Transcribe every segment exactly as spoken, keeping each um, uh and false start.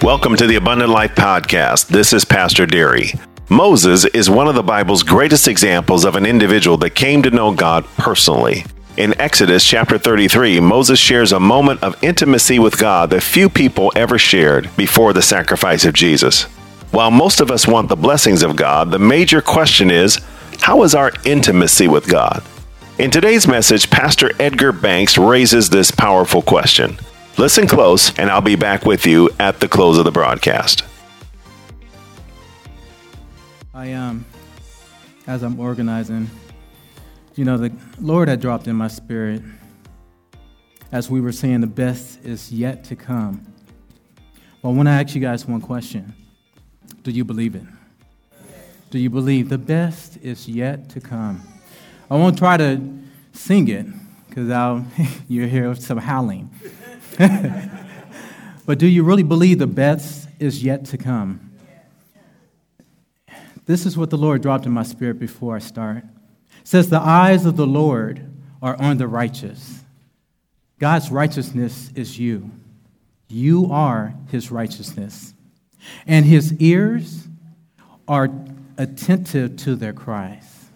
Welcome to the Abundant Life Podcast. This is Pastor Derry. Moses is one of the Bible's greatest examples of an individual that came to know God personally. In Exodus chapter thirty-three, Moses shares a moment of intimacy with God that few people ever shared before the sacrifice of Jesus. While most of us want the blessings of God, the major question is, how is our intimacy with God? In today's message, Pastor Edgar Banks raises this powerful question. Listen close, and I'll be back with you at the close of the broadcast. I um, as I'm organizing, you know, the Lord had dropped in my spirit as we were saying the best is yet to come. Well, I want to ask you guys one question. Do you believe it? Do you believe the best is yet to come? I won't try to sing it because I'll you hear some howling. But do you really believe the best is yet to come? This is what the Lord dropped in my spirit before I start. It says, the eyes of the Lord are on the righteous. God's righteousness is you. You are his righteousness. And his ears are attentive to their cries.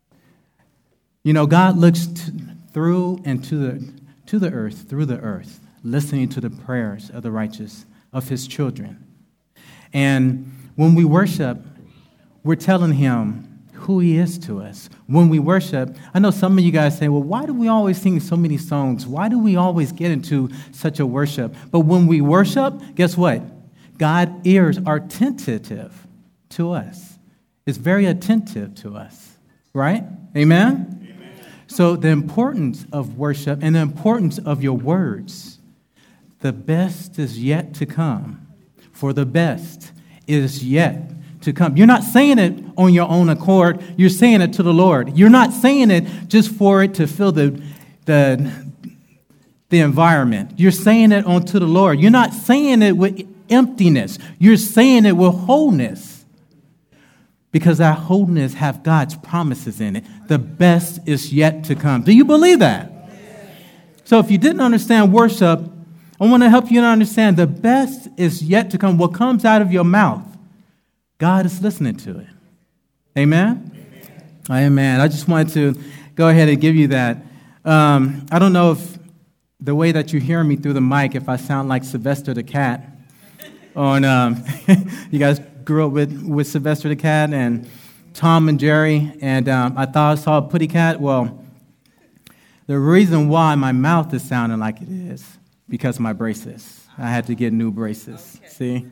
You know, God looks to, through and to the, to the earth, through the earth, listening to the prayers of the righteous, of his children. And when we worship, we're telling him who he is to us. When we worship, I know some of you guys say, well, why do we always sing so many songs? Why do we always get into such a worship? But when we worship, guess what? God's ears are attentive to us. It's very attentive to us, right? Amen? Amen? So the importance of worship and the importance of your words, the best is yet to come. For the best is yet to come. You're not saying it on your own accord. You're saying it to the Lord. You're not saying it just for it to fill the, the, the environment. You're saying it unto the Lord. You're not saying it with emptiness. You're saying it with wholeness. Because that wholeness have God's promises in it. The best is yet to come. Do you believe that? So if you didn't understand worship, I want to help you to understand the best is yet to come. What comes out of your mouth, God is listening to it. Amen? Amen. Amen. I just wanted to go ahead and give you that. Um, I don't know if the way that you hear me through the mic, if I sound like Sylvester the Cat. On um, you guys grew up with, with Sylvester the Cat and Tom and Jerry, and um, I thought I saw a putty cat. Well, the reason why my mouth is sounding like it is because of my braces. I had to get new braces, see?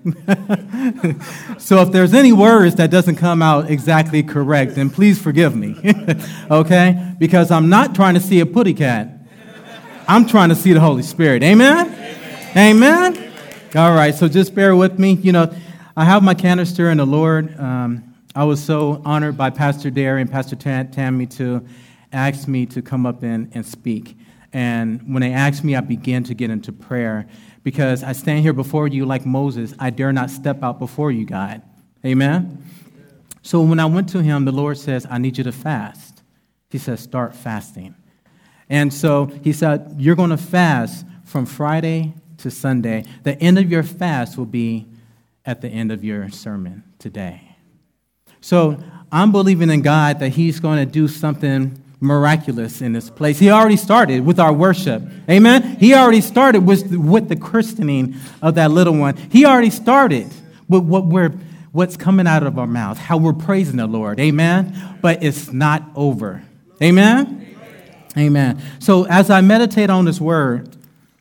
So if there's any words that doesn't come out exactly correct, then please forgive me, okay? Because I'm not trying to see a putty cat. I'm trying to see the Holy Spirit. Amen? Amen? Amen? All right, so just bear with me. You know, I have my canister in the Lord. Um, I was so honored by Pastor Derry and Pastor Tam- Tammy to ask me to come up and, and speak. And when they asked me, I began to get into prayer because I stand here before you like Moses. I dare not step out before you, God. Amen? So when I went to him, the Lord says, I need you to fast. He says, start fasting. And so he said, you're going to fast from Friday to Sunday. The end of your fast will be at the end of your sermon today. So I'm believing in God that he's going to do something miraculous in this place. He already started with our worship. Amen? He already started with, with the christening of that little one. He already started with what we're, what's coming out of our mouth, how we're praising the Lord. Amen? But it's not over. Amen? Amen. Amen. So as I meditate on this word,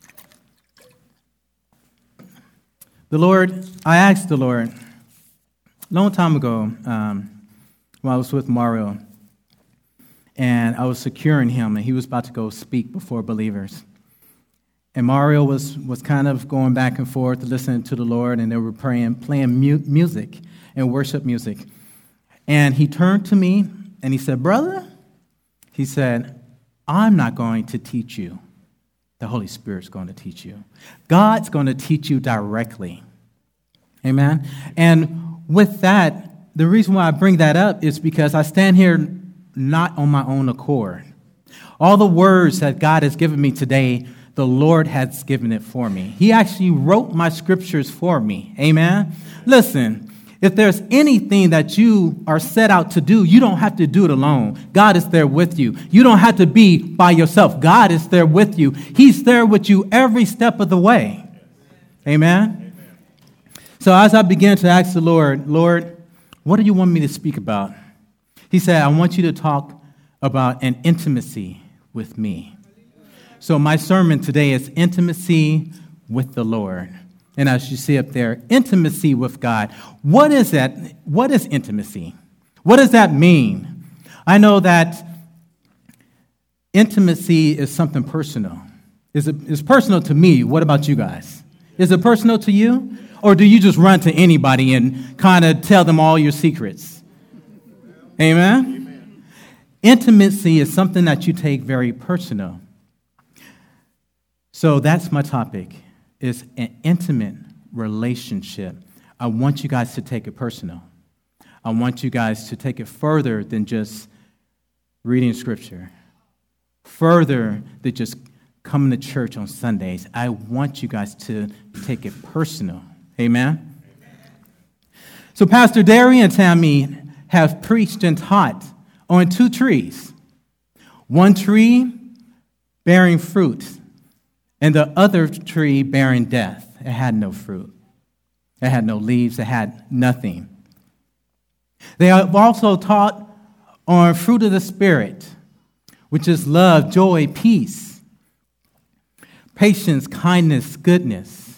the Lord, I asked the Lord, a long time ago, um, when I was with Mario, and I was securing him, and he was about to go speak before believers. And Mario was, was kind of going back and forth, listening to the Lord, and they were praying, playing mu- music and worship music. And he turned to me, and he said, brother, he said, I'm not going to teach you. The Holy Spirit's going to teach you. God's going to teach you directly. Amen? And with that, the reason why I bring that up is because I stand here not on my own accord. All the words that God has given me today, The Lord has given it for me. He actually wrote my scriptures for me. Amen? Listen, if there's anything that you are set out to do, you don't have to do it alone. God is there with you. You don't have to be by yourself. God is there with you. He's there with you every step of the way. Amen? So as I began to ask the Lord, Lord, what do you want me to speak about? He said, I want you to talk about an intimacy with me. So my sermon today is intimacy with the Lord. And as you see up there, intimacy with God. What is that? What is intimacy? What does that mean? I know that intimacy is something personal. It's, a, it's personal to me. What about you guys? Is it personal to you? Or do you just run to anybody and kind of tell them all your secrets? Amen? Amen? Intimacy is something that you take very personal. So that's my topic, is an intimate relationship. I want you guys to take it personal. I want you guys to take it further than just reading scripture, further than just coming to church on Sundays. I want you guys to take it personal. Amen? Amen. So Pastor Derry and Tammy have preached and taught on two trees. One tree bearing fruit, and the other tree bearing death. It had no fruit. It had no leaves. It had nothing. They have also taught on fruit of the Spirit, which is love, joy, peace, patience, kindness, goodness.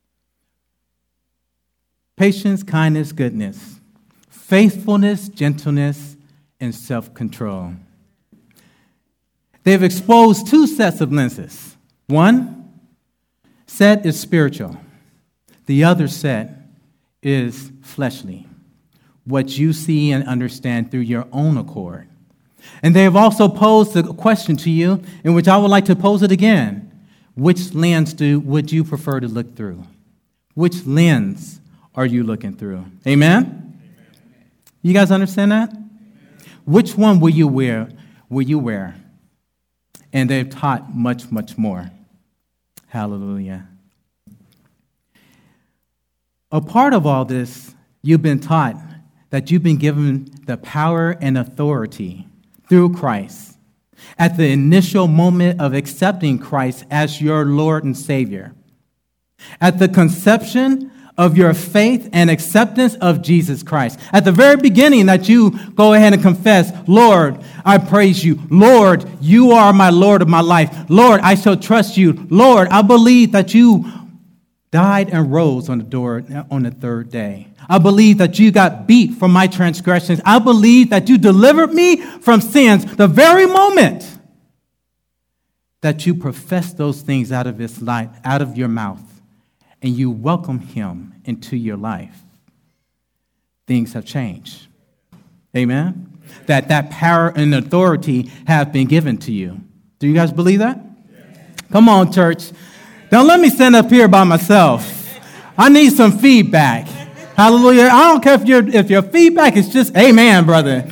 Patience, kindness, goodness, faithfulness, gentleness, and self-control. They've exposed two sets of lenses. One set is spiritual. The other set is fleshly, what you see and understand through your own accord. And they have also posed a question to you, in which I would like to pose it again. Which lens do would you prefer to look through? Which lens are you looking through? Amen? Amen. You guys understand that? Amen. Which one will you wear? Will you wear? And they've taught much, much more. Hallelujah. A part of all this, you've been taught that you've been given the power and authority through Christ at the initial moment of accepting Christ as your Lord and Savior. At the conception of your faith and acceptance of Jesus Christ. At the very beginning that you go ahead and confess, Lord, I praise you. Lord, you are my Lord of my life. Lord, I shall trust you. Lord, I believe that you died and rose on the door on the third day. I believe that you got beat for my transgressions. I believe that you delivered me from sins. The very moment that you profess those things out of his life, out of your mouth, and you welcome him into your life, things have changed. Amen? That that power and authority have been given to you. Do you guys believe that? Yes. Come on, church. Don't let me stand up here by myself. I need some feedback. Hallelujah. I don't care if, your if your feedback is just amen, brother.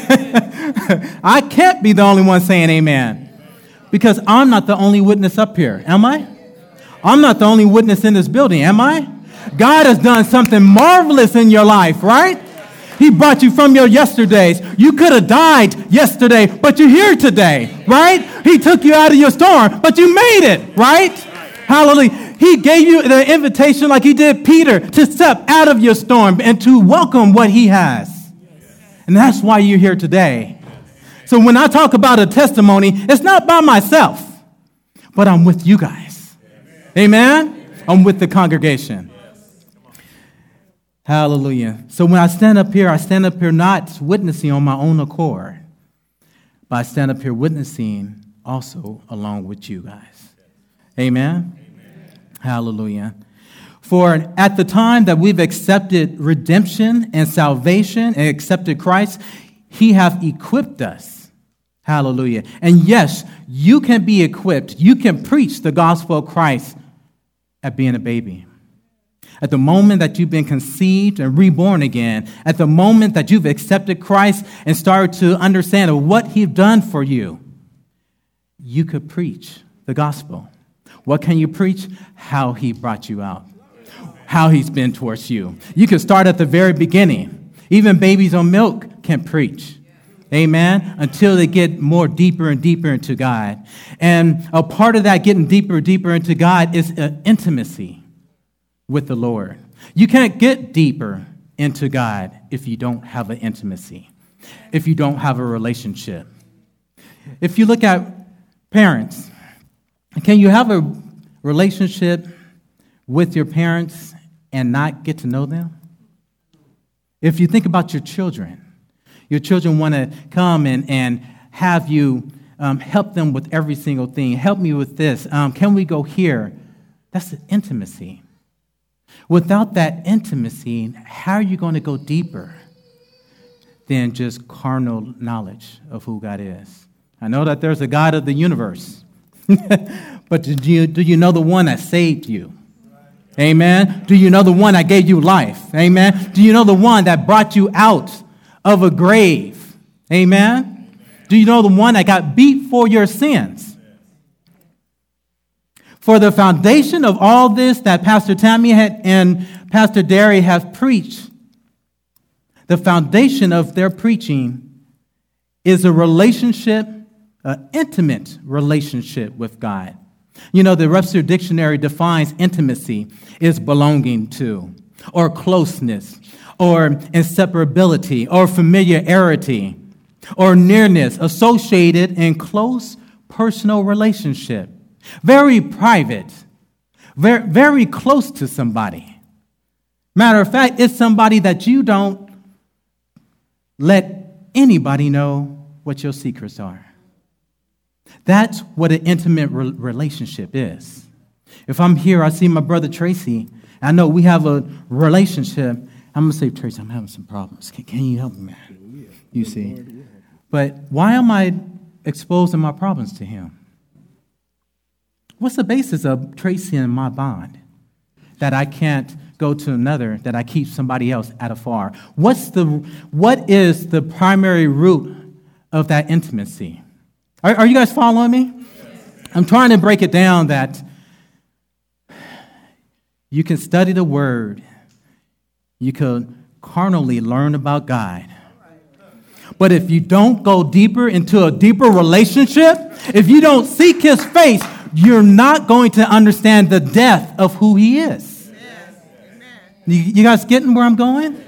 I can't be the only one saying amen. Because I'm not the only witness up here, am I? I'm not the only witness in this building, am I? God has done something marvelous in your life, right? He brought you from your yesterdays. You could have died yesterday, but you're here today, right? He took you out of your storm, but you made it, right? Hallelujah. He gave you the invitation like he did Peter to step out of your storm and to welcome what he has. And that's why you're here today. So when I talk about a testimony, it's not by myself, but I'm with you guys. Amen? Amen? I'm with the congregation. Yes. Hallelujah. So when I stand up here, I stand up here not witnessing on my own accord, but I stand up here witnessing also along with you guys. Amen? Amen. Hallelujah. For at the time that we've accepted redemption and salvation and accepted Christ, he hath equipped us. Hallelujah. And yes, you can be equipped. You can preach the gospel of Christ at being a baby. At the moment that you've been conceived and reborn again, at the moment that you've accepted Christ and started to understand what he's done for you, you could preach the gospel. What can you preach? How he brought you out, how he's been towards you. You can start at the very beginning. Even babies on milk can preach. Amen. Until they get more deeper and deeper into God. And a part of that getting deeper and deeper into God is an intimacy with the Lord. You can't get deeper into God if you don't have an intimacy, if you don't have a relationship. If you look at parents, can you have a relationship with your parents and not get to know them? If you think about your children, your children want to come and, and have you um, help them with every single thing. Help me with this. Um, can we go here? That's an intimacy. Without that intimacy, how are you going to go deeper than just carnal knowledge of who God is? I know that there's a God of the universe, but do you, do you know the one that saved you? Amen. Do you know the one that gave you life? Amen. Do you know the one that brought you out of a grave? Amen. Do you know the one that got beat for your sins? For the foundation of all this that Pastor Tammy had and Pastor Derry have preached, the foundation of their preaching is a relationship, an intimate relationship with God. You know, the Webster Dictionary defines intimacy as belonging to, or closeness, or inseparability, or familiarity, or nearness, associated in close personal relationship. Very private, very, very close to somebody. Matter of fact, it's somebody that you don't let anybody know what your secrets are. That's what an intimate re- relationship is. If I'm here, I see my brother Tracy, I know we have a relationship. I'm going to say, Tracy, I'm having some problems. Can, can you help me, man? You see. But why am I exposing my problems to him? What's the basis of Tracy and my bond? That I can't go to another, that I keep somebody else at afar. What's the, what is the primary root of that intimacy? Are, are you guys following me? I'm trying to break it down that you can study the Word. You could carnally learn about God. But if you don't go deeper into a deeper relationship, if you don't seek His face, you're not going to understand the depth of who He is. You, you guys getting where I'm going?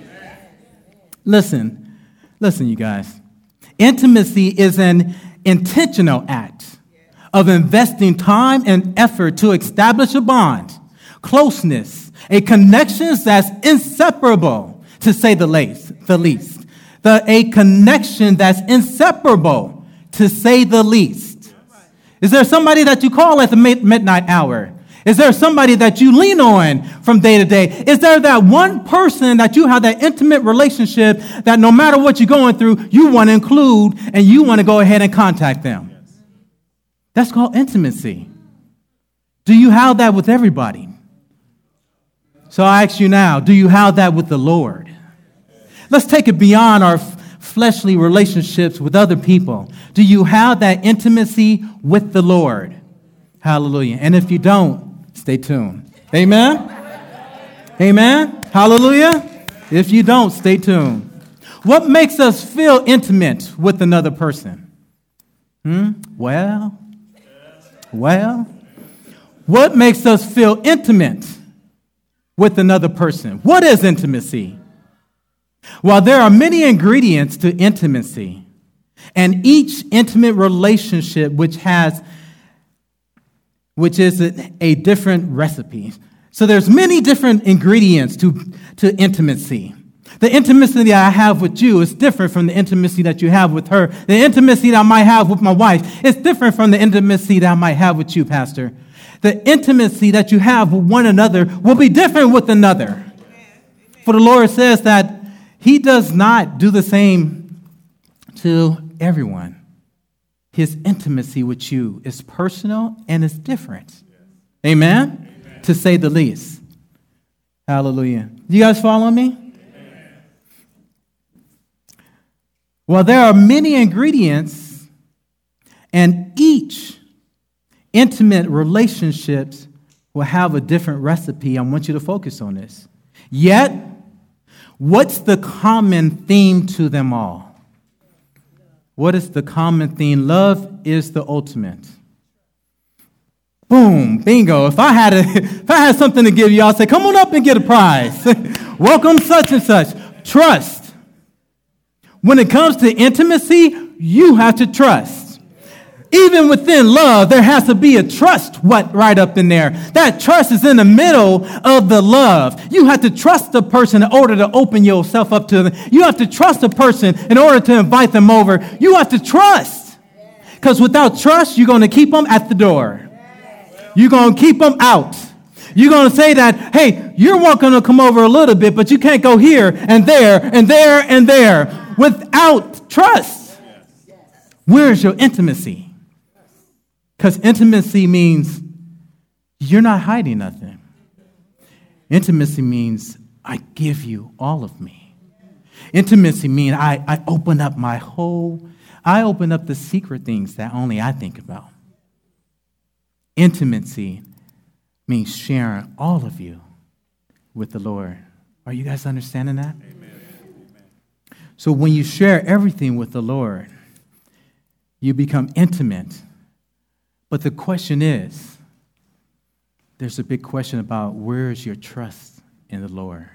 Listen, listen, you guys. Intimacy is an intentional act of investing time and effort to establish a bond, closeness, a connection that's inseparable, to say the least. The least. The, a connection that's inseparable, to say the least. Is there somebody that you call at the midnight hour? Is there somebody that you lean on from day to day? Is there that one person that you have that intimate relationship that no matter what you're going through, you want to include and you want to go ahead and contact them? That's called intimacy. Do you have that with everybody? So I ask you now, do you have that with the Lord? Let's take it beyond our fleshly relationships with other people. Do you have that intimacy with the Lord? Hallelujah. And if you don't, stay tuned. Amen? Amen? Hallelujah? If you don't, stay tuned. What makes us feel intimate with another person? Hmm? Well, well, what makes us feel intimate with another person? What is intimacy? Well, there are many ingredients to intimacy, and each intimate relationship which has which is a, a different recipe. So there's many different ingredients to, to intimacy. The intimacy that I have with you is different from the intimacy that you have with her. The intimacy that I might have with my wife is different from the intimacy that I might have with you, Pastor. The intimacy that you have with one another will be different with another. For the Lord says that He does not do the same to everyone. His intimacy with you is personal and it's different. Amen? Amen. To say the least. Hallelujah. You guys follow me? Amen. Well, there are many ingredients, and each intimate relationships will have a different recipe. I want you to focus on this. Yet, what's the common theme to them all? What is the common theme? Love is the ultimate. Boom, bingo. If I had a, if I had something to give you, I'll say, come on up and get a prize. Welcome such and such. Trust. When it comes to intimacy, you have to trust. Even within love, there has to be a trust what right up in there. That trust is in the middle of the love. You have to trust the person in order to open yourself up to them. You have to trust a person in order to invite them over. You have to trust. Because without trust, you're going to keep them at the door. You're going to keep them out. You're going to say that, hey, you're welcome to come over a little bit, but you can't go here and there and there and there. Without trust, where's your intimacy? Because intimacy means you're not hiding nothing. Intimacy means I give you all of me. Intimacy means I, I open up my whole, I open up the secret things that only I think about. Intimacy means sharing all of you with the Lord. Are you guys understanding that? Amen. So when you share everything with the Lord, you become intimate. But the question is, there's a big question about where is your trust in the Lord?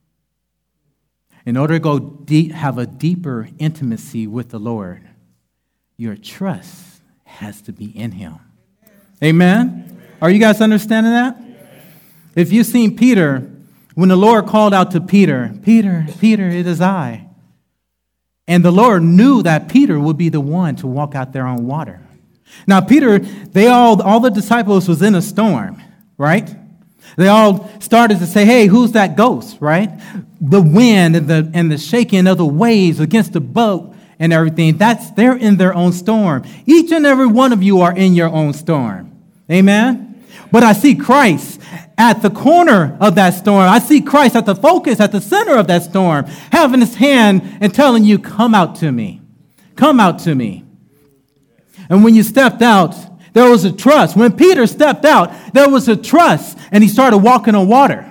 In order to go deep, have a deeper intimacy with the Lord, your trust has to be in Him. Amen? Amen. Are you guys understanding that? Amen. If you've seen Peter, when the Lord called out to Peter, Peter, Peter, it is I. And the Lord knew that Peter would be the one to walk out there on water. Now, Peter, they all, all the disciples was in a storm, right? They all started to say, hey, who's that ghost, right? The wind and the and the shaking of the waves against the boat and everything, that's, they're in their own storm. Each and every one of you are in your own storm. Amen? But I see Christ at the corner of that storm. I see Christ at the focus, at the center of that storm, having His hand and telling you, come out to me. Come out to me. And when you stepped out, there was a trust. When Peter stepped out, there was a trust, and he started walking on water.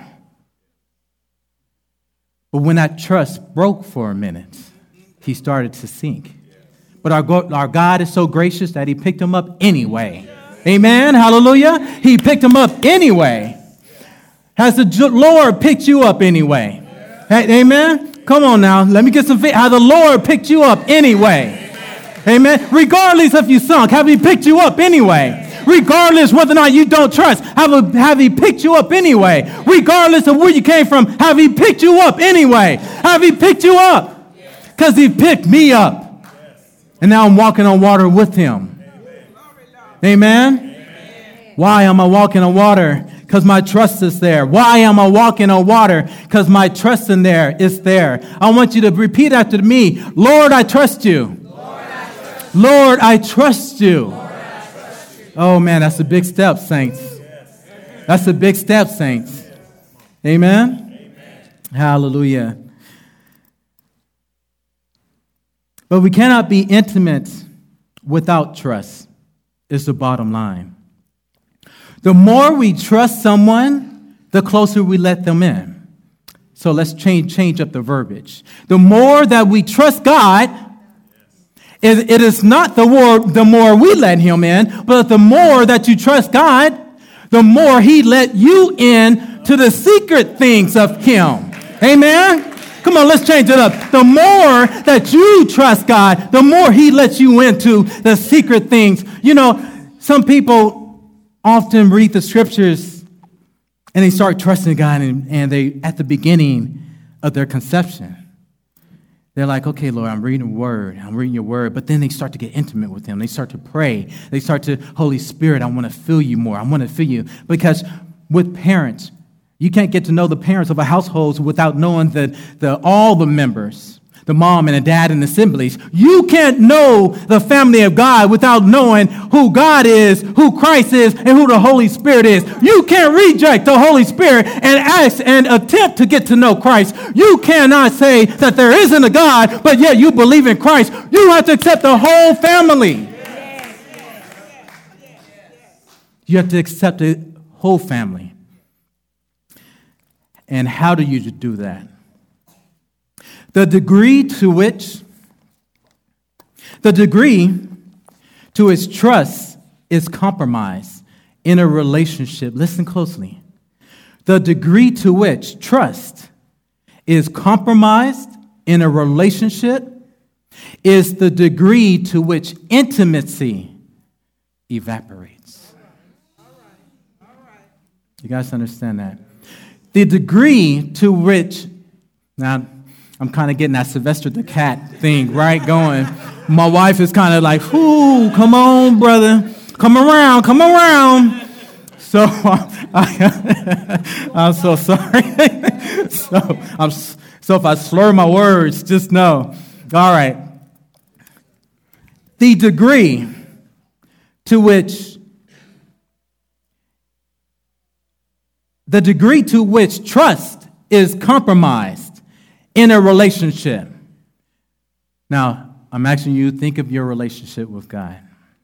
But when that trust broke for a minute, he started to sink. But our God, our God is so gracious that He picked him up anyway. Amen. Hallelujah. He picked him up anyway. Has the Lord picked you up anyway? Amen. Come on now. Let me get some. How the Lord picked you up anyway. Amen. Regardless if you sunk, have He picked you up anyway? Regardless whether or not you don't trust, have, a, have He picked you up anyway? Regardless of where you came from, have He picked you up anyway? Have He picked you up? Because He picked me up. And now I'm walking on water with Him. Amen. Amen. Why am I walking on water? Because my trust is there. Why am I walking on water? Because my trust in there is there. I want you to repeat after me. Lord, I trust you. Lord, I trust you. Lord, I trust you. Oh, man, that's a big step, saints. Yes. That's a big step, saints. Amen? Amen? Hallelujah. But we cannot be intimate without trust, is the bottom line. The more we trust someone, the closer we let them in. So let's change, change up the verbiage. The more that we trust God, It is not the more, the more we let Him in, but the more that you trust God, the more He let you in to the secret things of Him. Amen? Come on, let's change it up. The more that you trust God, the more He lets you into the secret things. You know, some people often read the scriptures and they start trusting God, and, and they at the beginning of their conception. They're like, okay, Lord, I'm reading the word. I'm reading your word. But then they start to get intimate with Him. They start to pray. They start to, Holy Spirit, I want to feel you more. I want to feel you. Because with parents, you can't get to know the parents of a household without knowing the, the all the members, the mom and the dad and the siblings. You can't know the family of God without knowing who God is, who Christ is, and who the Holy Spirit is. You can't reject the Holy Spirit and ask and attempt to get to know Christ. You cannot say that there isn't a God, but yet you believe in Christ. You have to accept the whole family. You have to accept the whole family. And how do you do that? The degree to which, the degree to which trust is compromised in a relationship. Listen closely. The degree to which trust is compromised in a relationship is the degree to which intimacy evaporates. You guys understand that? The degree to which, now I'm kind of getting that Sylvester the Cat thing, right, going. My wife is kind of like, ooh, come on, brother. Come around, come around. So I, I'm so sorry. so, I'm, so if I slur my words, just know. All right. The degree to which the degree to which trust is compromised in a relationship. Now, I'm asking you to think of your relationship with God.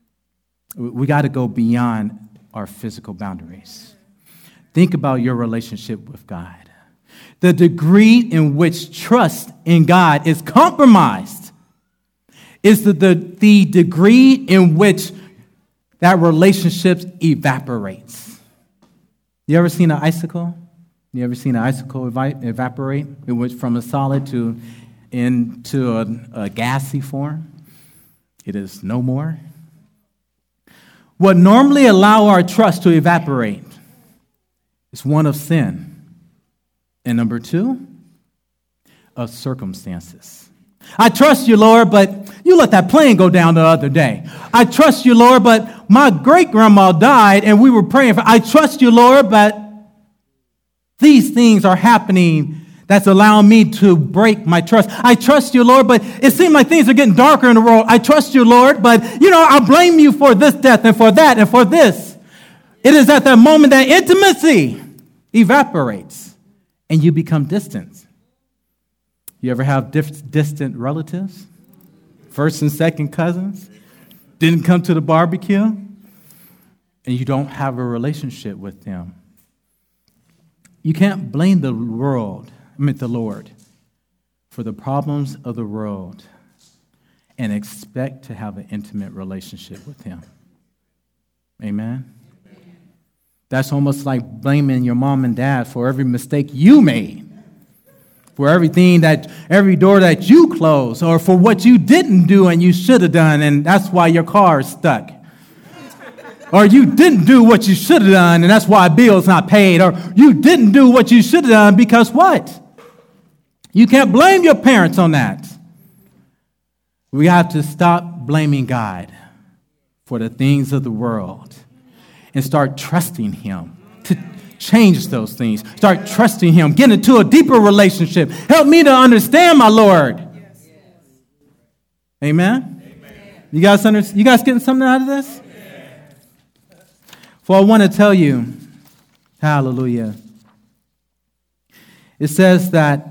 We got to go beyond our physical boundaries. Think about your relationship with God. The degree in which trust in God is compromised is the, the, the degree in which that relationship evaporates. You ever seen an icicle? You ever seen an icicle evi- evaporate? It went from a solid to into a, a gassy form. It is no more. What normally allow our trust to evaporate is one of sin. And number two, of circumstances. I trust you, Lord, but you let that plane go down the other day. I trust you, Lord, but my great-grandma died and we were praying for. I trust you, Lord, but these things are happening that's allowing me to break my trust. I trust you, Lord, but it seems like things are getting darker in the world. I trust you, Lord, but, you know, I blame you for this death and for that and for this. It is at that moment that intimacy evaporates and you become distant. You ever have dif- distant relatives? First and second cousins? Didn't come to the barbecue? And you don't have a relationship with them. You can't blame the world, I mean the Lord, for the problems of the world and expect to have an intimate relationship with him. Amen? That's almost like blaming your mom and dad for every mistake you made, for everything that, every door that you closed, or for what you didn't do and you should have done, and that's why your car is stuck. Or you didn't do what you should have done, and that's why a bill's not paid. Or you didn't do what you should have done because what? You can't blame your parents on that. We have to stop blaming God for the things of the world and start trusting him to change those things. Start trusting him. Get into a deeper relationship. Help me to understand my Lord. Yes. Amen? Amen. You guys under, you guys getting something out of this? For I want to tell you, hallelujah, it says that,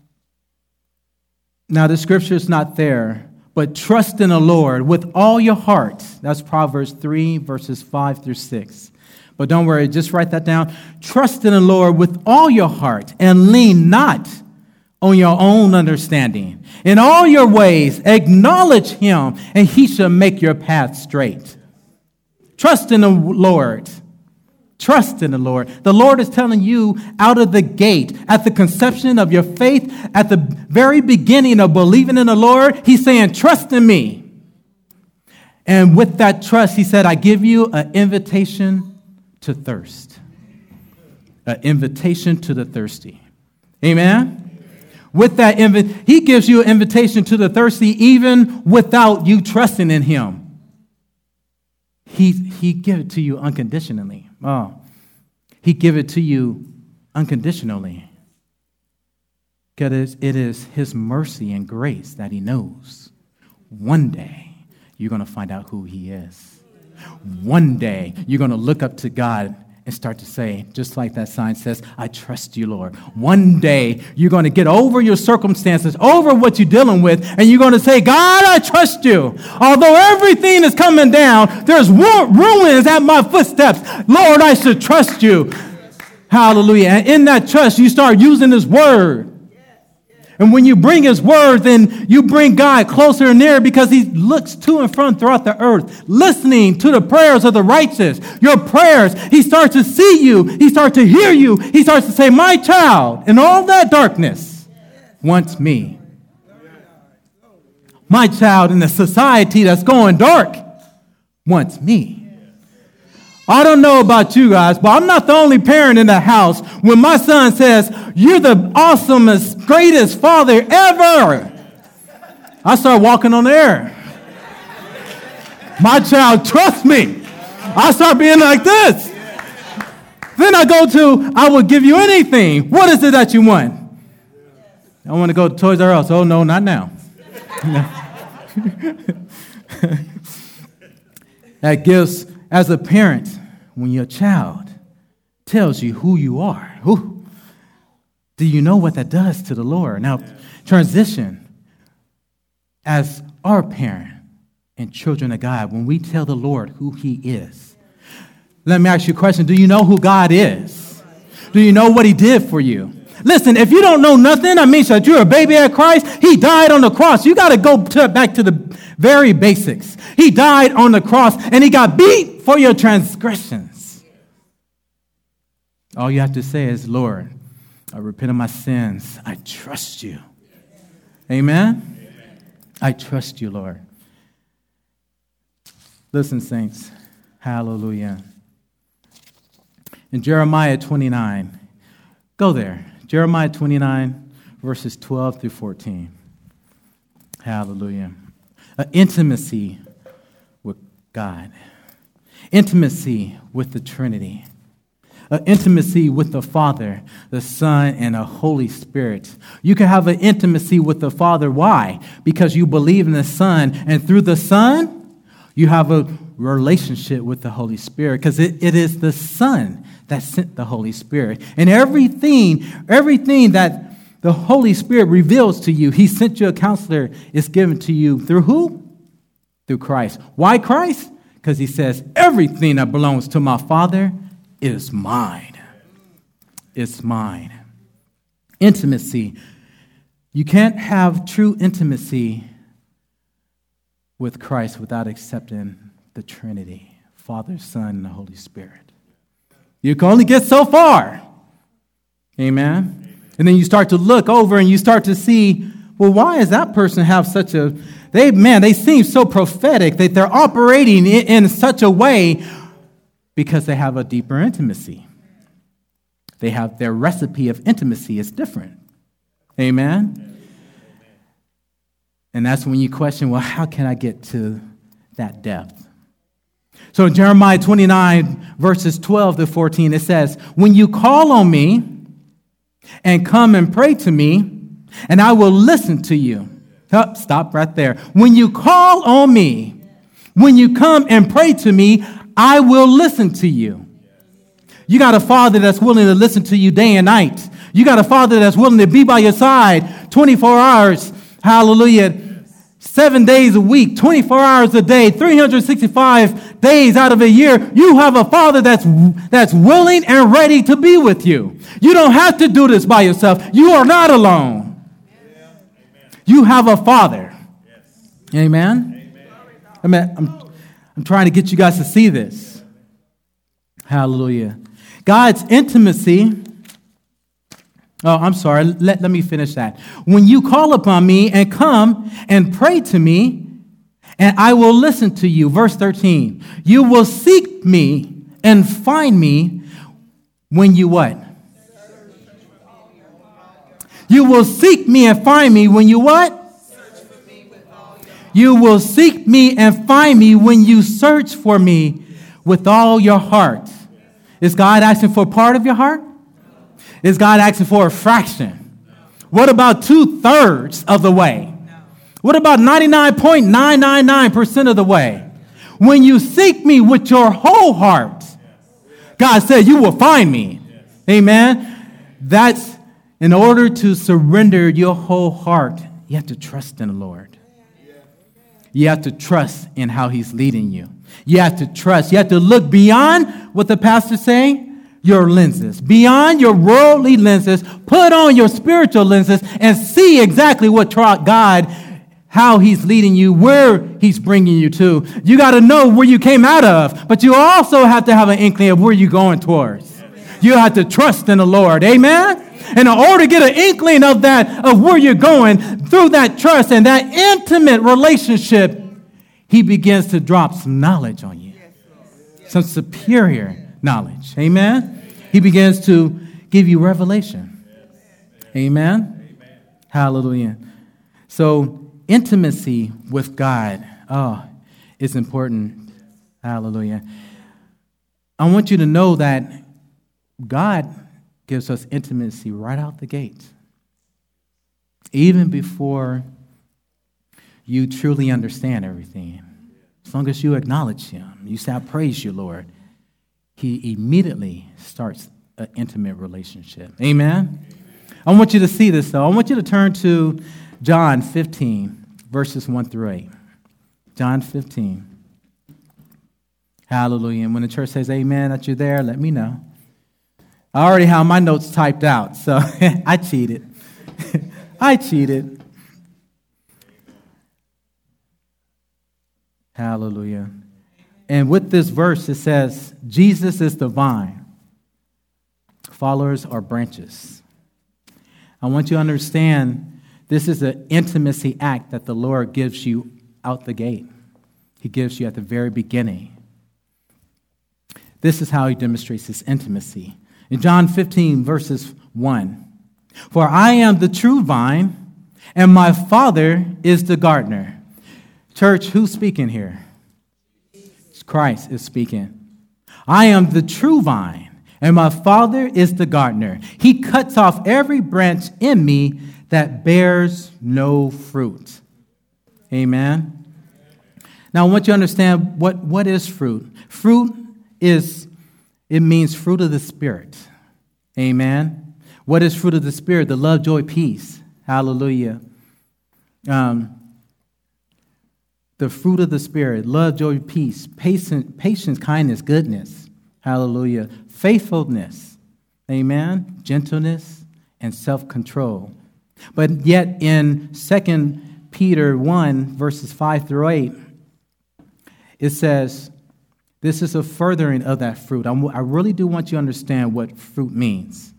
now the scripture is not there, but trust in the Lord with all your heart. That's Proverbs three, verses five through six. But don't worry, just write that down. Trust in the Lord with all your heart and lean not on your own understanding. In all your ways, acknowledge him, and he shall make your path straight. Trust in the Lord. Trust in the Lord. The Lord is telling you out of the gate, at the conception of your faith, at the very beginning of believing in the Lord, he's saying, trust in me. And with that trust, he said, I give you an invitation to thirst. An invitation to the thirsty. Amen? With that, invi- he gives you an invitation to the thirsty even without you trusting in him. He, he give it to you unconditionally. Oh, he give it to you unconditionally. Because it is his mercy and grace that he knows. One day, you're going to find out who he is. One day, you're going to look up to God and start to say, just like that sign says, I trust you, Lord. One day, you're going to get over your circumstances, over what you're dealing with, and you're going to say, God, I trust you. Although everything is coming down, there's ruins at my footsteps. Lord, I should trust you. Hallelujah. And in that trust, you start using his word. And when you bring his word, then you bring God closer and nearer because he looks to and from throughout the earth, listening to the prayers of the righteous. Your prayers, he starts to see you. He starts to hear you. He starts to say, my child, in all that darkness, wants me. My child in the society that's going dark wants me. I don't know about you guys, but I'm not the only parent in the house when my son says, you're the awesomest, greatest father ever. I start walking on the air. My child trusts me. I start being like this. Then I go to, I will give you anything. What is it that you want? I want to go to Toys R Us. Oh, no, not now. That gives... As a parent, when your child tells you who you are, who, do you know what that does to the Lord? Now, transition. As our parent and children of God, when we tell the Lord who he is, let me ask you a question. Do you know who God is? Do you know what he did for you? Listen, if you don't know nothing, that means that you're a baby at Christ. He died on the cross. You got to go to, back to the very basics. He died on the cross, and he got beat for your transgressions. All you have to say is, Lord, I repent of my sins. I trust you. Amen? Amen. I trust you, Lord. Listen, saints. Hallelujah. In Jeremiah twenty-nine, go there. Jeremiah twenty-nine, verses twelve through fourteen. Hallelujah. An intimacy with God. Intimacy with the Trinity. An intimacy with the Father, the Son, and the Holy Spirit. You can have an intimacy with the Father. Why? Because you believe in the Son, and through the Son, you have a relationship with the Holy Spirit, because it, it is the Son that sent the Holy Spirit. And everything, everything that the Holy Spirit reveals to you, he sent you a counselor, is given to you through who? Through Christ. Why Christ? Because he says, everything that belongs to my Father is mine. It's mine. Intimacy. You can't have true intimacy with Christ without accepting the Trinity, Father, Son, and the Holy Spirit. You can only get so far. Amen. And then you start to look over and you start to see, well, why does that person have such a, they, man, they seem so prophetic that they're operating in, in such a way because they have a deeper intimacy. They have their recipe of intimacy is different. Amen. And that's when you question, well, how can I get to that depth? So in Jeremiah twenty-nine, verses twelve to fourteen, it says, when you call on me and come and pray to me, and I will listen to you. Oh, stop right there. When you call on me, when you come and pray to me, I will listen to you. You got a Father that's willing to listen to you day and night. You got a Father that's willing to be by your side twenty-four hours. Hallelujah. Seven days a week, twenty-four hours a day, three hundred sixty-five days out of a year. You have a Father that's, that's willing and ready to be with you. You don't have to do this by yourself. You are not alone. Yeah. You have a Father. Yes. Amen? Amen. I mean, I'm, I'm trying to get you guys to see this. Hallelujah. God's intimacy. Oh, I'm sorry. Let, let me finish that. When you call upon me and come and pray to me, and I will listen to you. Verse thirteen. You will seek me and find me when you what? You will seek me and find me when you what? You will seek me and find me when you search for me with all your heart. Is God asking for part of your heart? Is God asking for a fraction? What about two-thirds of the way? What about ninety-nine point nine nine nine percent of the way? When you seek me with your whole heart, God said, you will find me. Amen. That's in order to surrender your whole heart, you have to trust in the Lord. You have to trust in how he's leading you. You have to trust. You have to look beyond what the pastor's saying, your lenses, beyond your worldly lenses. Put on your spiritual lenses and see exactly what God, how he's leading you, where he's bringing you to. You got to know where you came out of, but you also have to have an inkling of where you're going towards. You have to trust in the Lord. Amen? And in order to get an inkling of that, of where you're going, through that trust and that intimate relationship, he begins to drop some knowledge on you. Some superior knowledge. Amen? He begins to give you revelation. Amen? Hallelujah. So, intimacy with God, oh, is important. Hallelujah. I want you to know that God gives us intimacy right out the gate. Even before you truly understand everything. As long as you acknowledge him, you say, I praise you, Lord. He immediately starts an intimate relationship. Amen? I want you to see this, though. I want you to turn to John fifteen, verses one through eight. John fifteen. Hallelujah. And when the church says amen, that you're there, let me know. I already have my notes typed out, so I cheated. I cheated. Hallelujah. And with this verse, it says, Jesus is the vine. Followers are branches. I want you to understand this is an intimacy act that the Lord gives you out the gate. He gives you at the very beginning. This is how he demonstrates his intimacy. In John fifteen, verses one, for I am the true vine, and my Father is the gardener. Church, who's speaking here? Christ is speaking. I am the true vine, and my Father is the gardener. He cuts off every branch in me that bears no fruit. Amen. Now, I want you to understand what, what is fruit. Fruit is, it means fruit of the Spirit. Amen. What is fruit of the Spirit? The love, joy, peace. Hallelujah. Um, the fruit of the Spirit, love, joy, peace, patience, patience, kindness, goodness. Hallelujah. Faithfulness. Amen. Gentleness and self-control. But yet in Second Peter one, verses five through eight, it says, this is a furthering of that fruit. I'm, I really do want you to understand what fruit means.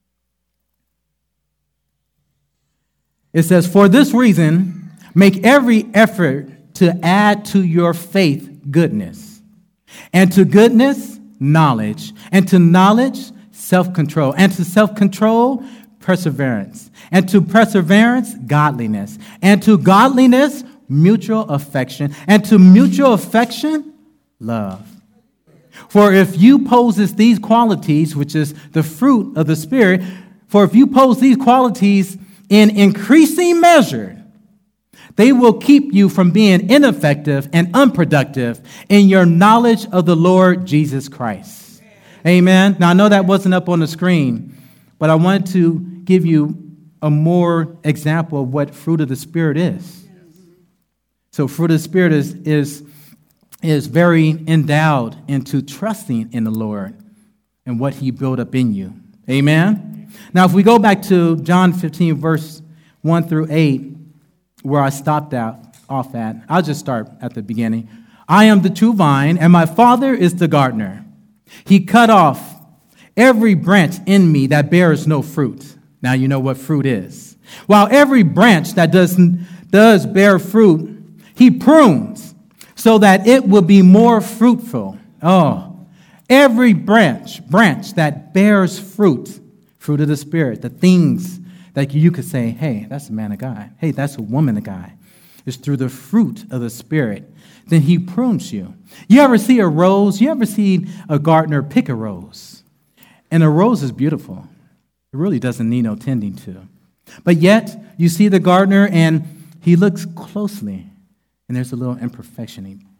It says, for this reason, make every effort to add to your faith goodness, and to goodness, knowledge, and to knowledge, self-control, and to self-control, perseverance, and to perseverance, godliness, and to godliness, mutual affection, and to mutual affection, love. For if you possess these qualities, which is the fruit of the Spirit, for if you possess these qualities in increasing measure, they will keep you from being ineffective and unproductive in your knowledge of the Lord Jesus Christ. Amen. Now, I know that wasn't up on the screen, but I wanted to give you a more example of what fruit of the Spirit is. So fruit of the Spirit is, is, is very endowed into trusting in the Lord and what he built up in you. Amen. Now, if we go back to John fifteen, verse one through eight, where I stopped out off at, I'll just start at the beginning. I am the true vine, and my Father is the gardener. He cut off every branch in me that bears no fruit. Now you know what fruit is. While every branch that does, does bear fruit, he prunes so that it will be more fruitful. Oh, every branch, branch that bears fruit, fruit of the Spirit, the things that you could say, hey, that's a man of God. Hey, that's a woman of God. It's through the fruit of the Spirit. Then he prunes you. You ever see a rose? You ever see a gardener pick a rose? And a rose is beautiful. It really doesn't need no tending to. But yet, you see the gardener and he looks closely. And there's a little imperfection. He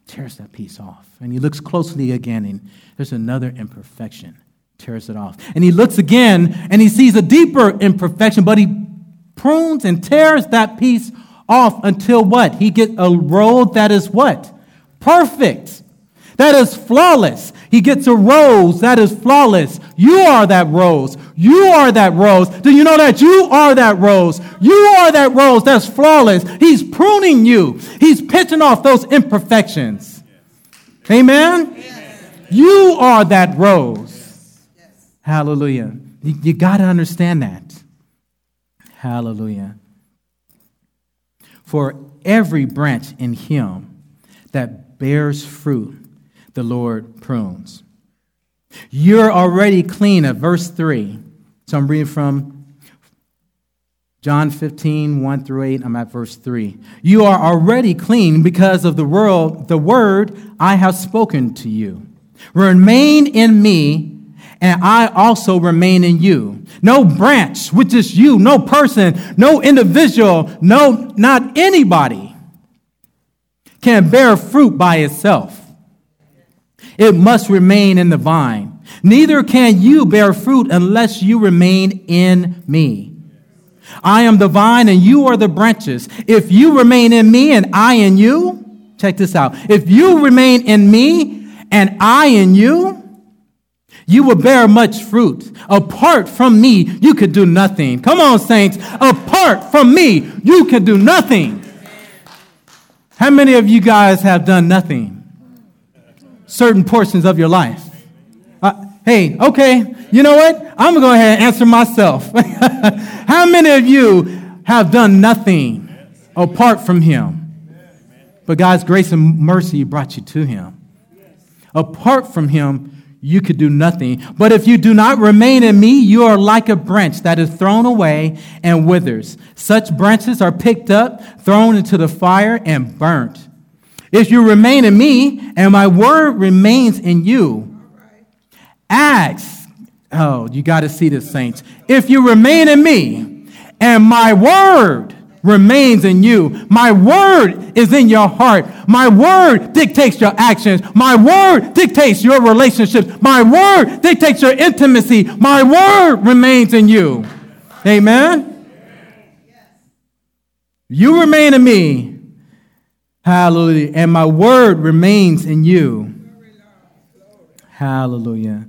tears that piece off. And he looks closely again, and there's another imperfection, tears it off. And he looks again, and he sees a deeper imperfection, but he prunes and tears that piece off until what? He gets a rose that is what? Perfect. That is flawless. He gets a rose that is flawless. You are that rose. You are that rose. Do you know that you are that rose? You are that rose that's flawless. He's pruning you. He's pitching off those imperfections. Amen? Yes. You are that rose. Yes. Hallelujah. You, you got to understand that. Hallelujah. For every branch in him that bears fruit, the Lord prunes. You're already clean at verse three. So I'm reading from John fifteen, one through eight. I'm at verse three. You are already clean because of the world, the word I have spoken to you. Remain in me, and I also remain in you. No branch, which is you, no person, no individual, no, not anybody can bear fruit by itself. It must remain in the vine. Neither can you bear fruit unless you remain in me. I am the vine and you are the branches. If you remain in me and I in you, check this out. If you remain in me and I in you, you will bear much fruit. Apart from me, you could do nothing. Come on, saints. Apart from me, you can do nothing. How many of you guys have done nothing? Certain portions of your life. Uh, hey, okay, you know what? I'm going to go ahead and answer myself. How many of you have done nothing apart from him? But God's grace and mercy brought you to him. Apart from him, you could do nothing. But if you do not remain in me, you are like a branch that is thrown away and withers. Such branches are picked up, thrown into the fire, and burnt. If you remain in me, and my word remains in you, ask. Oh, you got to see this, saints. If you remain in me, and my word remains in you, my word is in your heart. My word dictates your actions. My word dictates your relationships. My word dictates your intimacy. My word remains in you. Amen? You remain in me. Hallelujah. And my word remains in you. Hallelujah.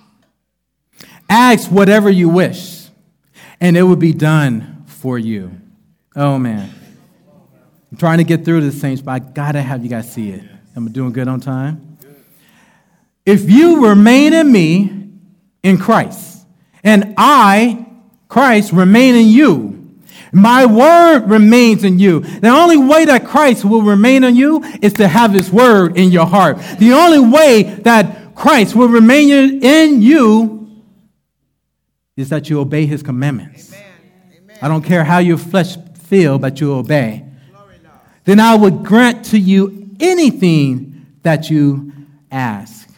Ask whatever you wish, and it will be done for you. Oh, man. I'm trying to get through this, saints, but I got to have you guys see it. Am I doing good on time? If you remain in me, in Christ, and I, Christ, remain in you, my word remains in you. The only way that Christ will remain in you is to have his word in your heart. The only way that Christ will remain in you is that you obey his commandments. Amen. Amen. I don't care how your flesh feel, but you obey. Then I would grant to you anything that you ask.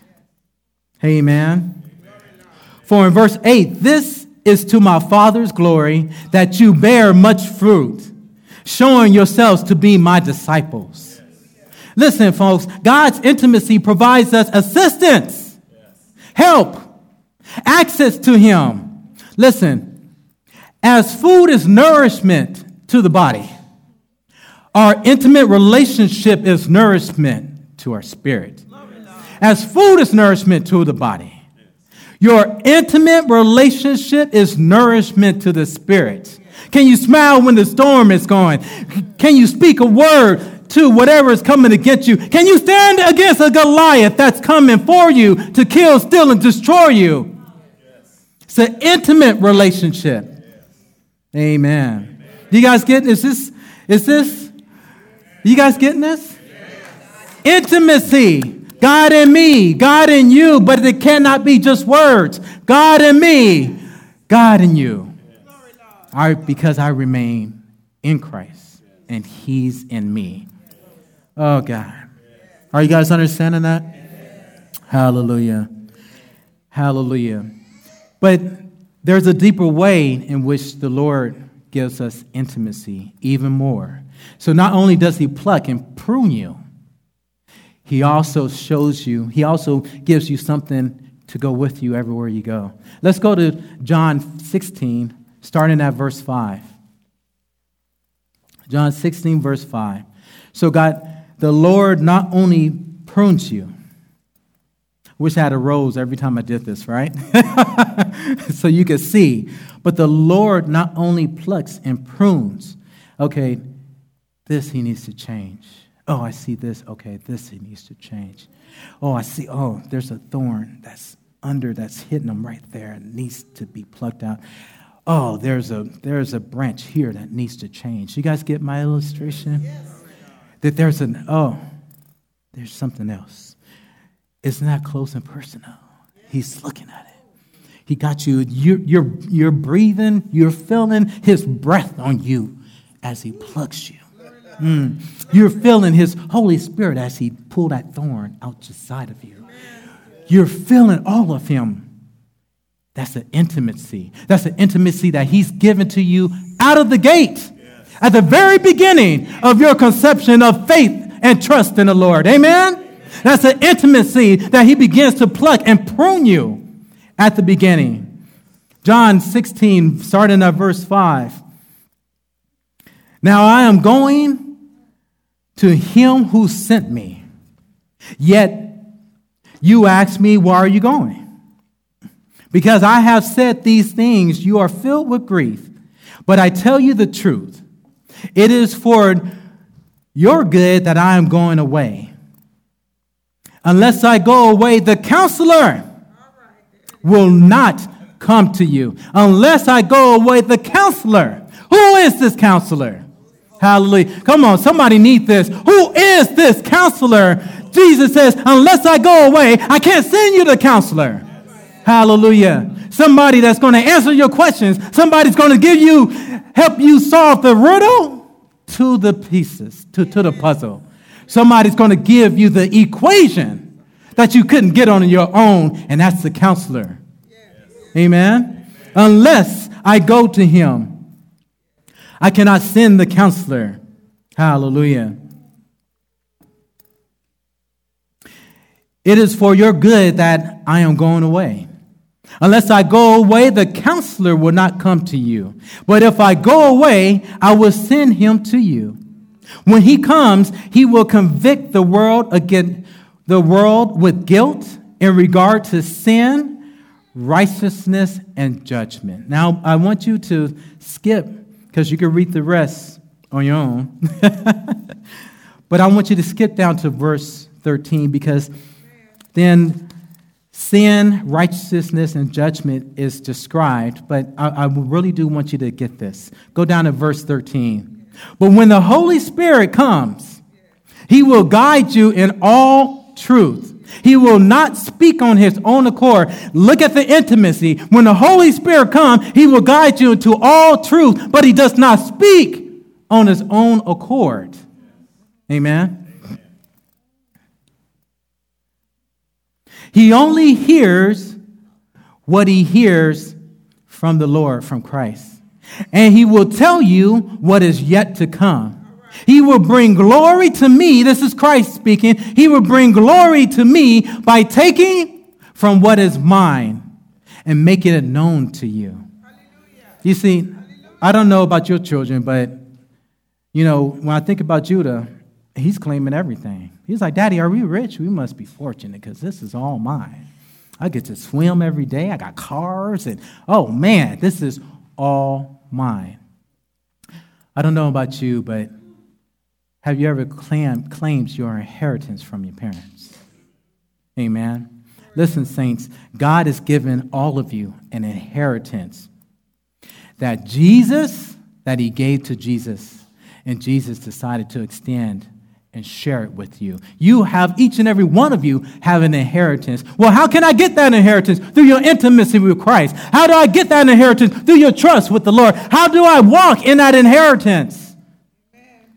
Amen. For in verse eight, this is to my Father's glory that you bear much fruit, showing yourselves to be my disciples. Listen, folks, God's intimacy provides us assistance, help, access to him. Listen, as food is nourishment to the body, our intimate relationship is nourishment to our spirit. As food is nourishment to the body, your intimate relationship is nourishment to the spirit. Can you smile when the storm is going? Can you speak a word to whatever is coming against you? Can you stand against a Goliath that's coming for you to kill, steal, and destroy you? It's an intimate relationship. Amen. You guys get, is this, is this, you guys getting this? Intimacy. God in me, God in you, but it cannot be just words. God in me, God in you. I, because I remain in Christ and he's in me. Oh, God. Are you guys understanding that? Hallelujah. Hallelujah. But there's a deeper way in which the Lord gives us intimacy even more. So not only does he pluck and prune you, He also shows you, he also gives you something to go with you everywhere you go. Let's go to John sixteen, starting at verse five. John sixteen, verse five. So God, the Lord not only prunes you. Wish I had a rose every time I did this, right? So you could see. But the Lord not only plucks and prunes. Okay, this he needs to change. Oh, I see this. Okay, this he needs to change. Oh, I see. Oh, there's a thorn that's under, that's hitting him right there. It needs to be plucked out. Oh, there's a there's a branch here that needs to change. You guys get my illustration? Yes. That there's an, oh, there's something else. It's not close and personal. He's looking at it. He got you. You're, you're, you're breathing. You're feeling his breath on you as he plucks you. Mm. You're feeling his Holy Spirit as he pulled that thorn out the side of you. You're feeling all of him. That's an intimacy. That's an intimacy that he's given to you out of the gate. At the very beginning of your conception of faith and trust in the Lord. Amen? That's an intimacy that he begins to pluck and prune you at the beginning. John sixteen, starting at verse five. Now I am going to him who sent me. Yet you ask me, why are you going? Because I have said these things, you are filled with grief. But I tell you the truth. It is for your good that I am going away. Unless I go away, the counselor will not come to you. Unless I go away, the counselor. Who is this counselor? Hallelujah. Come on, somebody need this. Who is this counselor? Jesus says, unless I go away, I can't send you the counselor. Hallelujah. Somebody that's going to answer your questions. Somebody's going to give you, help you solve the riddle to the pieces, to, to the puzzle. Somebody's going to give you the equation that you couldn't get on your own, and that's the counselor. Amen? Unless I go to him, I cannot send the counselor. Hallelujah. It is for your good that I am going away. Unless I go away, the counselor will not come to you. But if I go away, I will send him to you. When he comes, he will convict the world against the world with guilt in regard to sin, righteousness, and judgment. Now, I want you to skip, because you can read the rest on your own. But I want you to skip down to verse thirteen, because then sin, righteousness, and judgment is described. But I, I really do want you to get this. Go down to verse thirteen. But when the Holy Spirit comes, he will guide you in all truth. He will not speak on his own accord. Look at the intimacy. When the Holy Spirit comes, he will guide you into all truth, but he does not speak on his own accord. Amen. He only hears what he hears from the Lord, from Christ. And he will tell you what is yet to come. He will bring glory to me. This is Christ speaking. He will bring glory to me by taking from what is mine and making it known to you. You see, I don't know about your children, but, you know, when I think about Judah, he's claiming everything. He's like, Daddy, are we rich? We must be fortunate because this is all mine. I get to swim every day. I got cars. And, oh, man, this is all mine. I don't know about you, but have you ever claim, claimed your inheritance from your parents? Amen. Listen, saints, God has given all of you an inheritance that Jesus, that he gave to Jesus, and Jesus decided to extend and share it with you. You have, each and every one of you have an inheritance. Well, how can I get that inheritance? Through your intimacy with Christ. How do I get that inheritance? Through your trust with the Lord. How do I walk in that inheritance? Amen.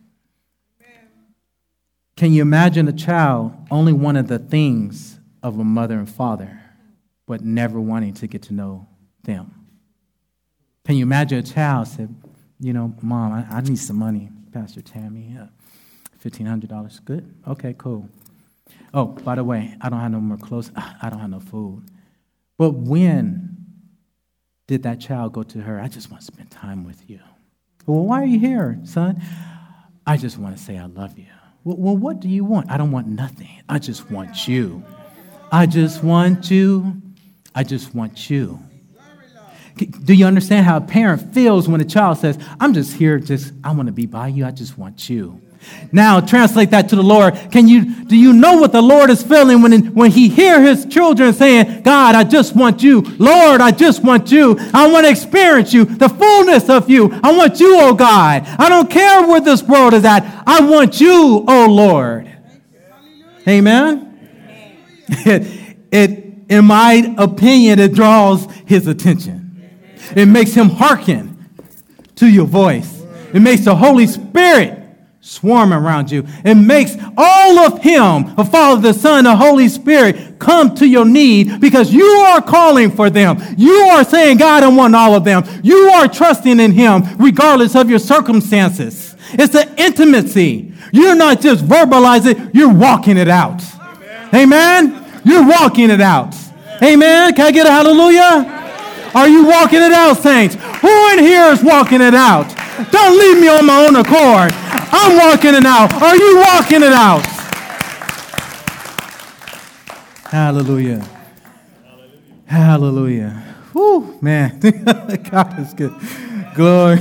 Can you imagine a child only wanted the things of a mother and father, but never wanting to get to know them? Can you imagine a child said, you know, Mom, I, I need some money, Pastor Tammy. Yeah. fifteen hundred dollars. Good. Okay, cool. Oh, by the way, I don't have no more clothes. I don't have no food. But when did that child go to her? I just want to spend time with you. Well, why are you here, son? I just want to say I love you. Well, well, what do you want? I don't want nothing. I just want you. I just want you. I just want you. Do you understand how a parent feels when a child says, I'm just here, just I want to be by you. I just want you. Now, translate that to the Lord. Can you, do you know what the Lord is feeling when, when he hears his children saying, God, I just want you. Lord, I just want you. I want to experience you, the fullness of you. I want you, oh God. I don't care where this world is at. I want you, oh Lord. Amen. It, it, in my opinion, it draws his attention. It makes him hearken to your voice. It makes the Holy Spirit swarm around you. It makes all of him, the Father, the Son, the Holy Spirit, come to your need because you are calling for them. You are saying, God, I want all of them. You are trusting in him regardless of your circumstances. It's an intimacy. You're not just verbalizing, you're walking it out. Amen? Amen? You're walking it out. Amen? Can I get a hallelujah? Are you walking it out, saints? Who in here is walking it out? Don't leave me on my own accord. I'm walking it out. Are you walking it out? Hallelujah. Hallelujah. Whew, man. God is good. Glory.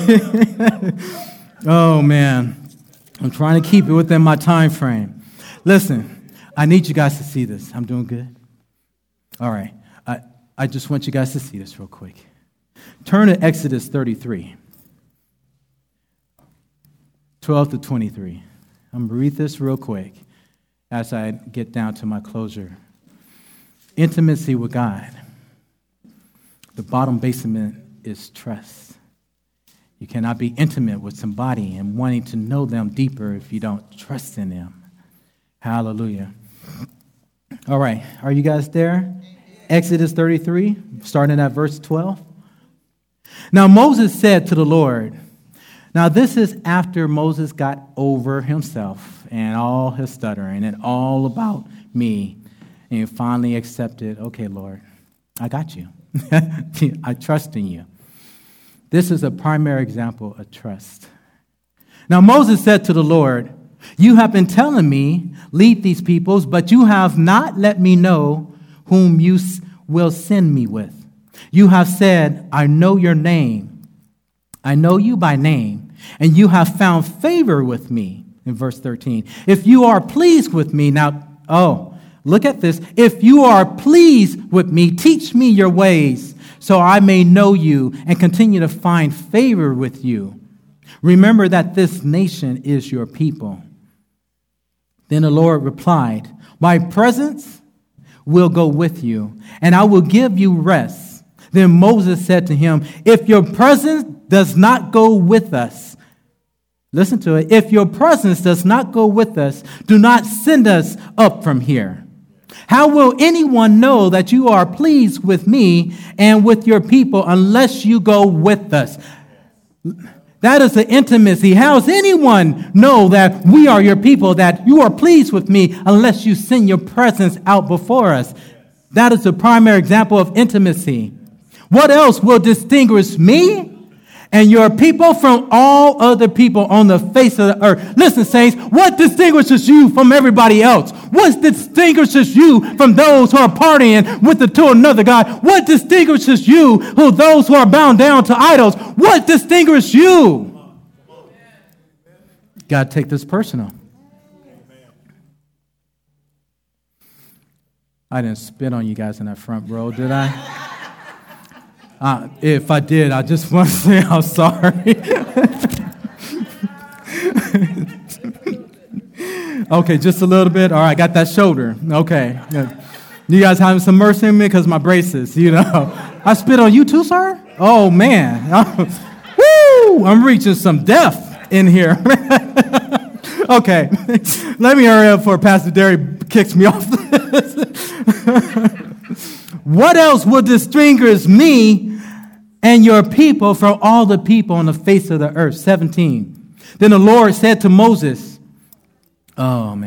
Oh, man. I'm trying to keep it within my time frame. Listen, I need you guys to see this. I'm doing good? All right. I, I just want you guys to see this real quick. Turn to Exodus thirty-three. twelve to twenty-three. I'm going to read this real quick as I get down to my closure. Intimacy with God. The bottom basement is trust. You cannot be intimate with somebody and wanting to know them deeper if you don't trust in them. Hallelujah. All right. Are you guys there? Exodus thirty-three, starting at verse twelve. Now Moses said to the Lord, now this is after Moses got over himself and all his stuttering and all about me, and he finally accepted, okay, Lord, I got you. I trust in you. This is a primary example of trust. Now Moses said to the Lord, you have been telling me, lead these peoples, but you have not let me know whom you will send me with. You have said, I know your name. I know you by name, and you have found favor with me. In verse thirteen, if you are pleased with me, now, oh, look at this. If you are pleased with me, teach me your ways, so I may know you and continue to find favor with you. Remember that this nation is your people. Then the Lord replied, my presence will go with you, and I will give you rest. Then Moses said to him, if your presence does not go with us, listen to it, if your presence does not go with us, do not send us up from here. How will anyone know that you are pleased with me and with your people unless you go with us? That is the intimacy. How does anyone know that we are your people, that you are pleased with me unless you send your presence out before us? That is the primary example of intimacy. What else will distinguish me and your people from all other people on the face of the earth? Listen, saints, what distinguishes you from everybody else? What distinguishes you from those who are partying with the to another God? What distinguishes you who those who are bound down to idols? What distinguishes you? Got to take this personal. I didn't spit on you guys in that front row, did I? Uh, if I did, I just want to say I'm sorry. Okay, just a little bit. All right, got that shoulder. Okay. You guys having some mercy on me because my braces, you know. I spit on you too, sir? Oh, man. Woo! I'm reaching some depth in here. Okay. Let me hurry up before Pastor Derry kicks me off this. What else would distinguish me and your people from all the people on the face of the earth? seventeen. Then the Lord said to Moses, oh man.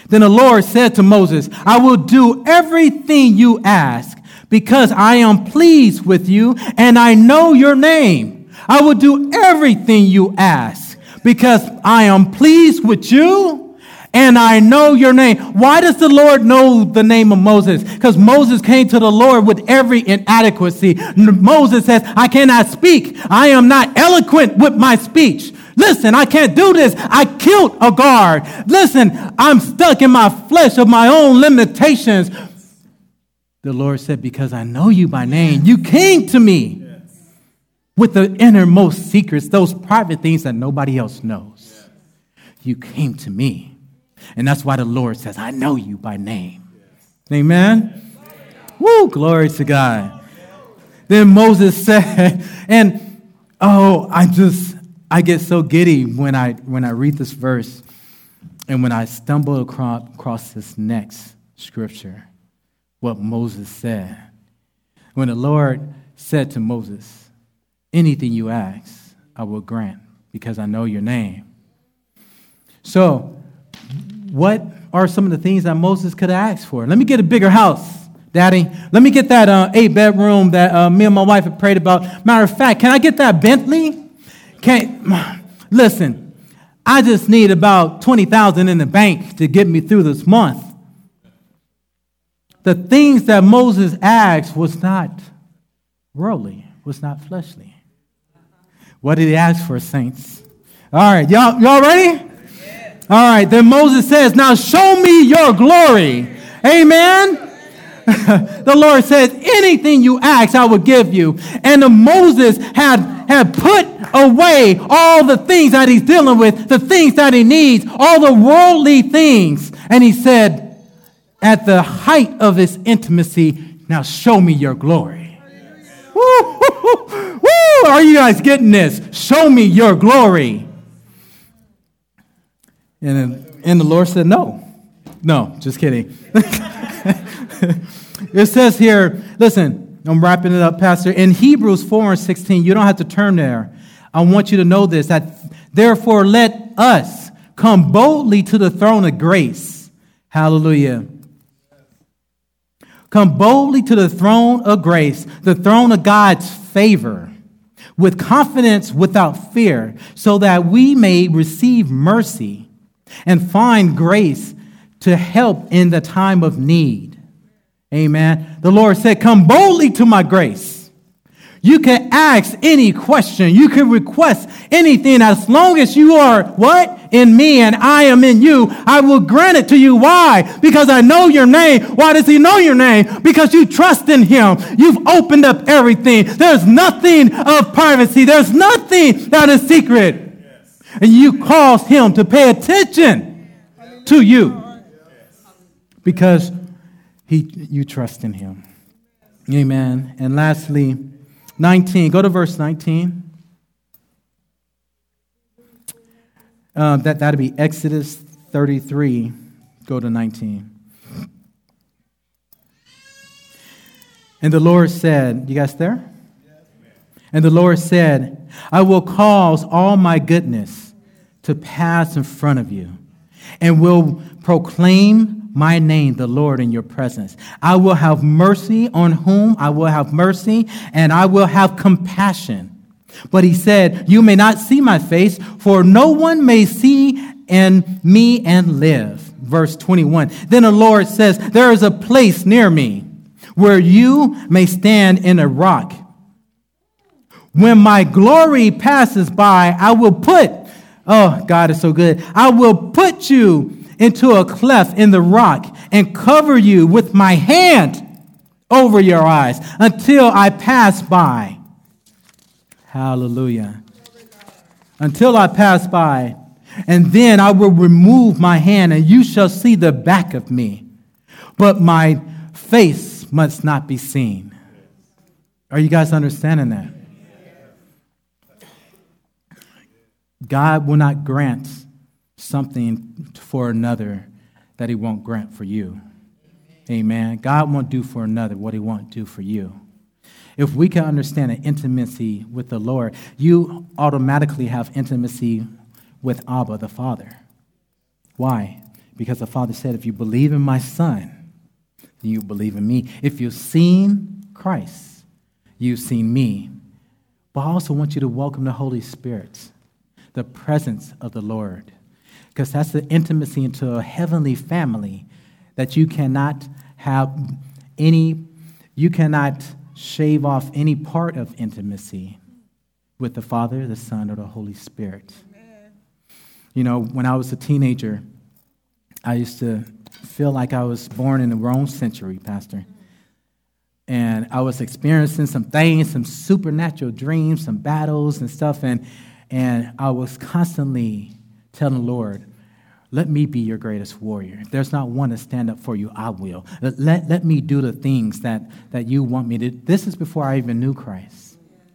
Then the Lord said to Moses, I will do everything you ask because I am pleased with you and I know your name. I will do everything you ask because I am pleased with you and I know your name. Why does the Lord know the name of Moses? Because Moses came to the Lord with every inadequacy. Moses says, I cannot speak. I am not eloquent with my speech. Listen, I can't do this. I killed a guard. Listen, I'm stuck in my flesh of my own limitations. The Lord said, because I know you by name, you came to me with the innermost secrets, those private things that nobody else knows. You came to me. And that's why the Lord says, I know you by name. Amen? Woo, glory to God. Then Moses said, and oh, I just... I get so giddy when I when I read this verse and when I stumble across, across this next scripture, what Moses said. When the Lord said to Moses, anything you ask, I will grant because I know your name. So what are some of the things that Moses could have asked for? Let me get a bigger house, Daddy. Let me get that uh, eight bedroom that uh, me and my wife have prayed about. Matter of fact, can I get that Bentley? Can't, listen, I just need about twenty thousand dollars in the bank to get me through this month. The things that Moses asked was not worldly, was not fleshly. What did he ask for, saints? All right, y'all, y'all ready? All right, then Moses says, now show me your glory. Amen. The Lord says, anything you ask, I will give you. And the Moses had, had put away all the things that he's dealing with, the things that he needs, all the worldly things. And he said, at the height of his intimacy, now show me your glory. Woo, woo, woo, woo. Are you guys getting this? Show me your glory. And, and the Lord said, no. No, just kidding. It says here, listen, I'm wrapping it up, Pastor. In Hebrews four and sixteen, you don't have to turn there. I want you to know this, that therefore let us come boldly to the throne of grace. Hallelujah. Come boldly to the throne of grace, the throne of God's favor, with confidence without fear, so that we may receive mercy and find grace to help in the time of need. Amen. The Lord said, come boldly to my grace. You can ask any question. You can request anything as long as you are, what? In me and I am in you. I will grant it to you. Why? Because I know your name. Why does he know your name? Because you trust in him. You've opened up everything. There's nothing of privacy. There's nothing that is secret. Yes. And you cause him to pay attention to you because He, you trust in him. Amen. And lastly, nineteen. Go to verse nineteen. Uh, that, that'll be Exodus thirty-three. Go to nineteen. And the Lord said, you guys there? And the Lord said, I will cause all my goodness to pass in front of you and will proclaim my name, the Lord, in your presence. I will have mercy on whom I will have mercy, and I will have compassion. But he said, you may not see my face, for no one may see in me and live. Verse twenty-one. Then the Lord says, there is a place near me where you may stand in a rock. When my glory passes by, I will put, oh, God is so good. I will put you into a cleft in the rock and cover you with my hand over your eyes until I pass by. Hallelujah. Until I pass by. And then I will remove my hand and you shall see the back of me. But my face must not be seen. Are you guys understanding that? God will not grant something for another that he won't grant for you. Amen. God won't do for another what he won't do for you. If we can understand an intimacy with the Lord, you automatically have intimacy with Abba, the Father. Why? because the Father said, if you believe in my Son, then you believe in me. If you've seen Christ, you've seen me. But I also want you to welcome the Holy Spirit, the presence of the Lord, because that's the intimacy into a heavenly family that you cannot have any, you cannot shave off any part of intimacy with the Father, the Son, or the Holy Spirit. Amen. You know, when I was a teenager, I used to feel like I was born in the wrong century, Pastor. And I was experiencing some things, some supernatural dreams, some battles and stuff. And, and I was constantly telling the Lord, let me be your greatest warrior. If there's not one to stand up for you, I will. Let, let me do the things that, that you want me to do. This is before I even knew Christ.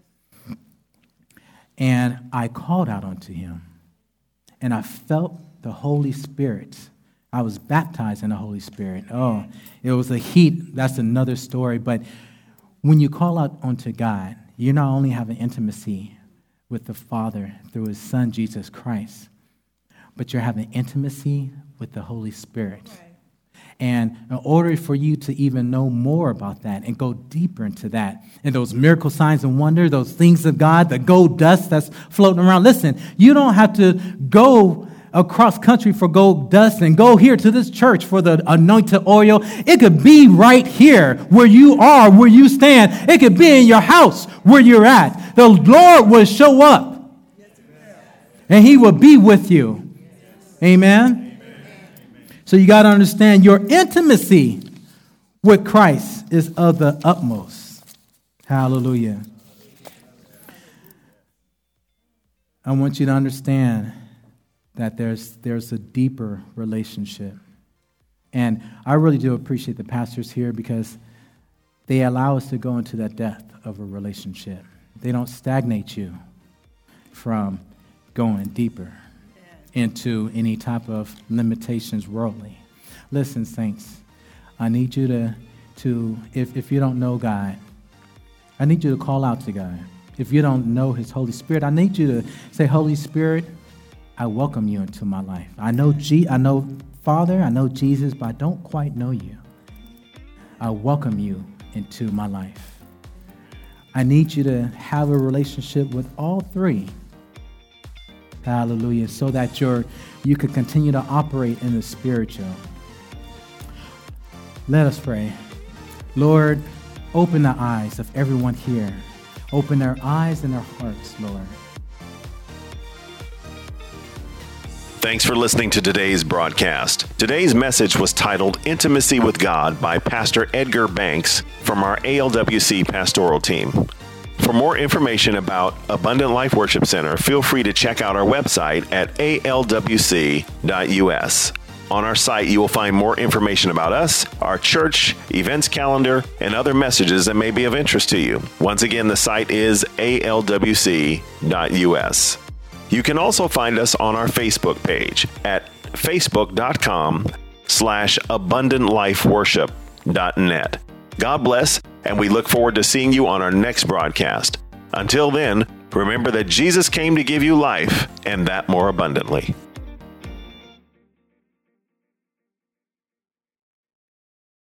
And I called out unto him. And I felt the Holy Spirit. I was baptized in the Holy Spirit. Oh, it was a heat. That's another story. But when you call out unto God, you not only have an intimacy with the Father through his Son, Jesus Christ, but you're having intimacy with the Holy Spirit. Right. And in order for you to even know more about that and go deeper into that, and those miracle signs and wonders, those things of God, the gold dust that's floating around, listen, you don't have to go across country for gold dust and go here to this church for the anointed oil. It could be right here where you are, where you stand. It could be in your house where you're at. The Lord will show up and he will be with you. Amen? Amen. So you got to understand your intimacy with Christ is of the utmost. Hallelujah. I want you to understand that there's there's a deeper relationship. And I really do appreciate the pastors here because they allow us to go into that depth of a relationship. They don't stagnate you from going deeper into any type of limitations worldly. Listen, saints, I need you to, to if, if you don't know God, I need you to call out to God. If you don't know his Holy Spirit, I need you to say, Holy Spirit, I welcome you into my life. I know G, I know Father, I know Jesus, but I don't quite know you. I welcome you into my life. I need you to have a relationship with all three. Hallelujah. So that you're, you can continue to operate in the spiritual. Let us pray. Lord, open the eyes of everyone here. Open their eyes and their hearts, Lord. Thanks for listening to today's broadcast. Today's message was titled Intimacy with God by Pastor Edgar Banks from our A L W C pastoral team. For more information about Abundant Life Worship Center, feel free to check out our website at A L W C dot U S. On our site, you will find more information about us, our church, events calendar, and other messages that may be of interest to you. Once again, the site is A L W C dot U S. You can also find us on our Facebook page at facebook.com slash abundantlifeworship.net. God bless, and we look forward to seeing you on our next broadcast. Until then, remember that Jesus came to give you life, and that more abundantly.